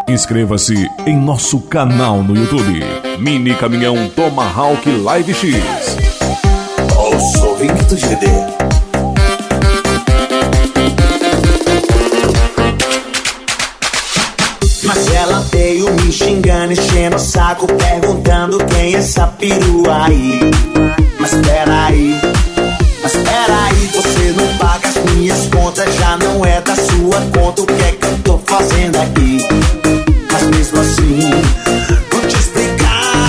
Inscreva-se em nosso canal no YouTube. Mini Caminhão Tomahawk Live X. Ouça o Vinto GD. Mas ela veio me xingando, enchendo o saco, perguntando quem é essa perua aí. Mas peraí, você não paga as minhas contas, já não é da sua conta. O que é que eu tô fazendo aqui? Mas mesmo assim, vou te explicar.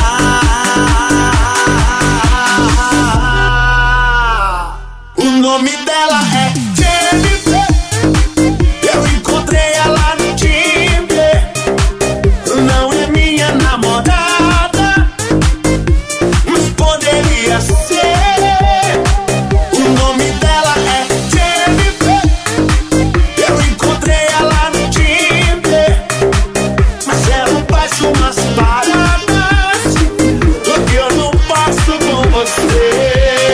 O nome dela é Jennifer. Eu encontrei ela no Tinder. Não é minha namorada, mas poderia ser. O nome dela é Jennifer. Eu encontrei ela no Tinder, mas ela faz umas paradas que eu não faço com você.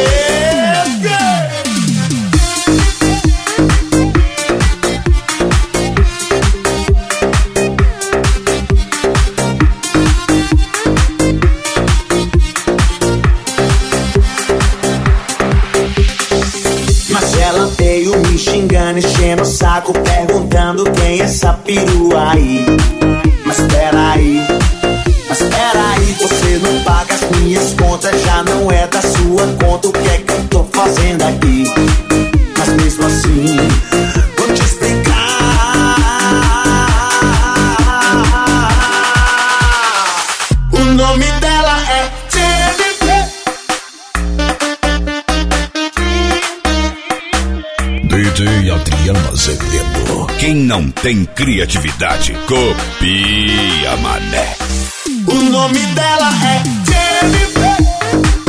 Mas ela veio me xingando, enchendo o saco, perguntando quem é essa perua aí. Mas peraí, você não paga as minhas contas, já não é da sua conta. O que é que eu tô fazendo aqui? Mas mesmo assim, vou te explicar. O nome dela é Jennifer. DJ Adriano Azevedo. Quem não tem criatividade, copia, mané. O nome dela é Jennifer.